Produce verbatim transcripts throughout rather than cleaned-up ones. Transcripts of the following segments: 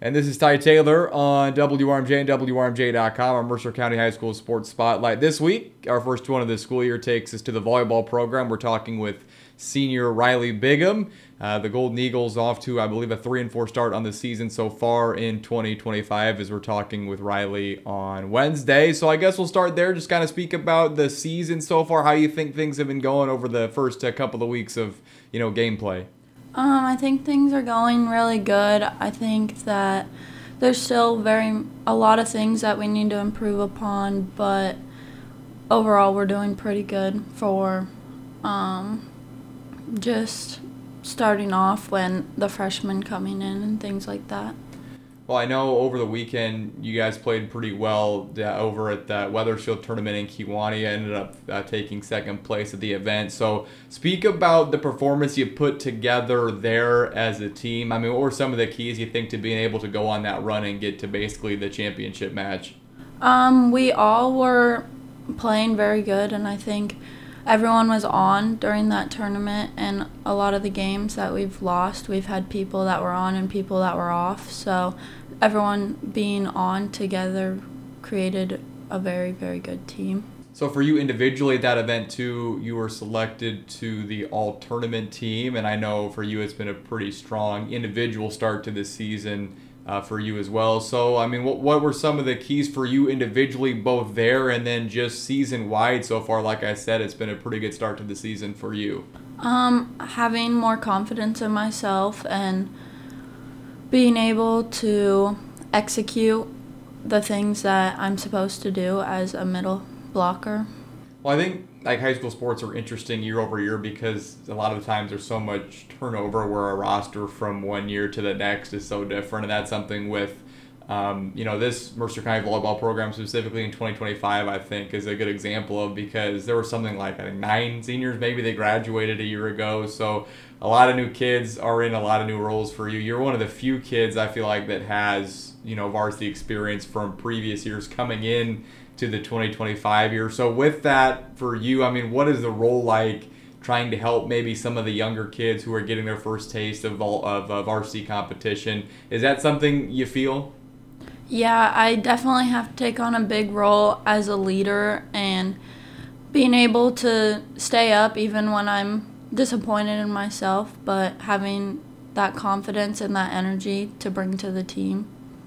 And this is Ty Taylor on W R M J and W R M J dot com, our Mercer County High School Sports Spotlight. This week, our first one of the school year takes us to the volleyball program. We're talking with senior Riley Bigham. Uh, the Golden Eagles off to, I believe, a three and four start on the season so far in twenty twenty-five as we're talking with Riley on Wednesday. So I guess we'll start there, just kind of speak about the season so far, how you think things have been going over the first uh, couple of weeks of, you know, gameplay. Um, I think things are going really good. I think that there's still very a lot of things that we need to improve upon, but overall we're doing pretty good for um, just starting off when the freshmen coming in and things like that. Well, I know over the weekend you guys played pretty well uh, over at the Weathersfield tournament in Kewanee. Ended up uh, taking second place at the event. So speak about the performance you put together there as a team. I mean, what were some of the keys you think to being able to go on that run and get to basically the championship match? Um, we all were playing very good, and I think everyone was on during that tournament, and a lot of the games that we've lost, we've had people that were on and people that were off. So everyone being on together created a very, very good team. So for you individually at that event too, you were selected to the all-tournament team, and I know for you it's been a pretty strong individual start to this season uh, for you as well. So, I mean, what what were some of the keys for you individually, both there and then just season-wide so far? Like I said, it's been a pretty good start to the season for you. Um, having more confidence in myself and being able to execute the things that I'm supposed to do as a middle blocker. Well, I think like high school sports are interesting year over year because a lot of the times there's so much turnover where a roster from one year to the next is so different, and that's something with um, you know, this Mercer County volleyball program specifically in twenty twenty-five I think is a good example of, because there was something like I think nine seniors maybe they graduated a year ago, so a lot of new kids are in a lot of new roles for you. You're one of the few kids I feel like that has, you know, varsity experience from previous years coming in to the twenty twenty-five year. So with that for you, I mean, what is the role like trying to help maybe some of the younger kids who are getting their first taste of, vol- of uh, varsity competition? Is that something you feel? Yeah, I definitely have to take on a big role as a leader and being able to stay up even when I'm disappointed in myself, but having that confidence and that energy to bring to the team.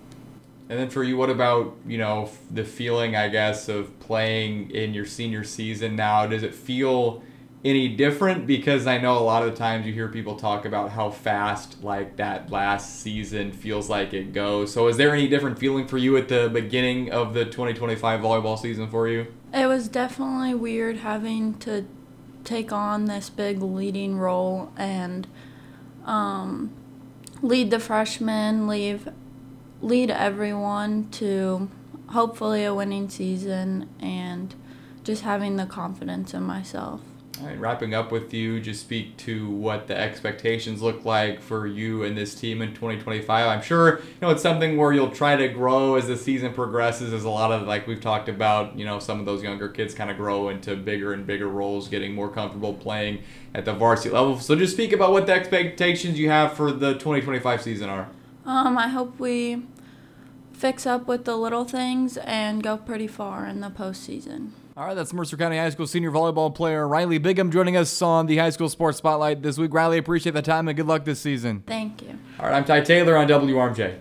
And then for you, what about, you know, the feeling, I guess, of playing in your senior season now? Does it feel any different? Because I know a lot of the times you hear people talk about how fast, like, that last season feels like it goes. So is there any different feeling for you at the beginning of the twenty twenty-five volleyball season for you? It was definitely weird having to take on this big leading role and um, lead the freshmen, leave lead everyone to hopefully a winning season, and just having the confidence in myself. All right, wrapping up with you, just speak to what the expectations look like for you and this team in twenty twenty-five. I'm sure, you know, it's something where you'll try to grow as the season progresses, as a lot of, like we've talked about, you know, some of those younger kids kind of grow into bigger and bigger roles, getting more comfortable playing at the varsity level. So just speak about what the expectations you have for the twenty twenty-five season are. Um, I hope we fix up with the little things and go pretty far in the postseason. All right, that's Mercer County High School senior volleyball player Riley Bigham joining us on the High School Sports Spotlight this week. Riley, appreciate the time and good luck this season. Thank you. All right, I'm Ty Taylor on W R M J.